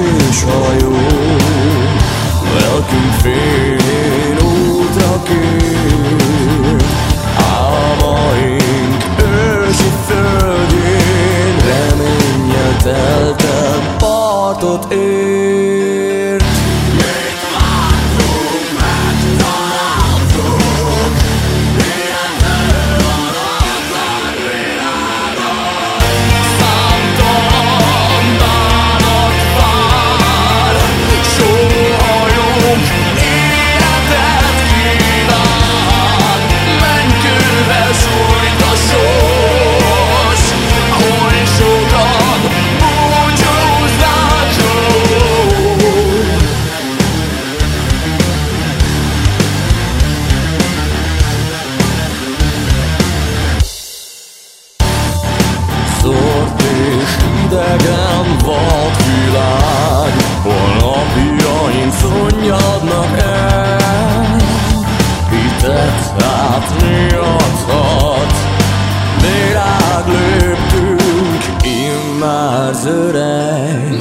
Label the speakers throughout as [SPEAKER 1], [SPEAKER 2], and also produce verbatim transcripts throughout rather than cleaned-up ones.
[SPEAKER 1] szerencsés hajó, lelkünk fényén útra kér. Álmaink ősi földjén reménnyel telten partot ért.
[SPEAKER 2] Mit vártunk, megtaláltuk, milyen előadatlan világot.
[SPEAKER 1] Számtalan bánat vár, sóhajunk életet kíván. Mennyköves folyt a sors, ahol sokan búcsúznak róla. Szort és idegen vad világ, hol napjaink szunnyadnak el. Hitet átmiadhat, virág léptünk, immár zöreg.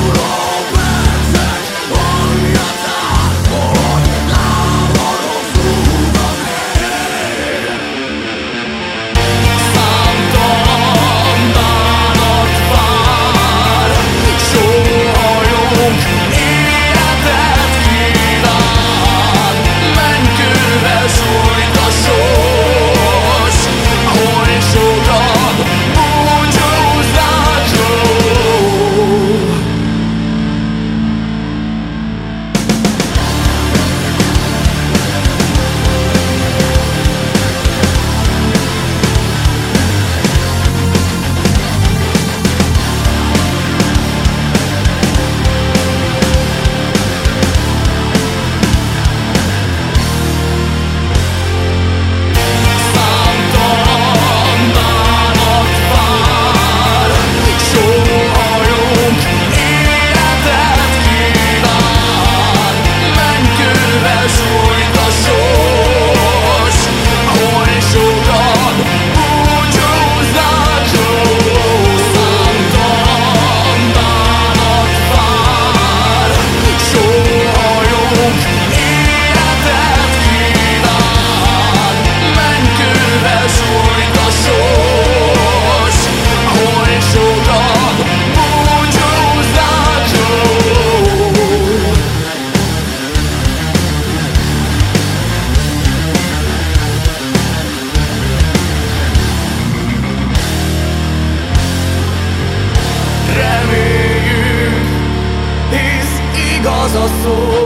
[SPEAKER 1] Számtalan bánat vár, sóhajunk életet kíván. Mennyköves folyt a sors, ahol sokan búcsúznak róla. Számtalan bánat vár, sóhajunk életet kíván. Mennyköves folyt a sors, ahol sokan búcsúznak róla. Számtalan bánat vár, sóhajunk életet kíván. Mennyköves folyt a sors, ahol sokan búcsúznak róla. Reméljük, hisz igaz a szó,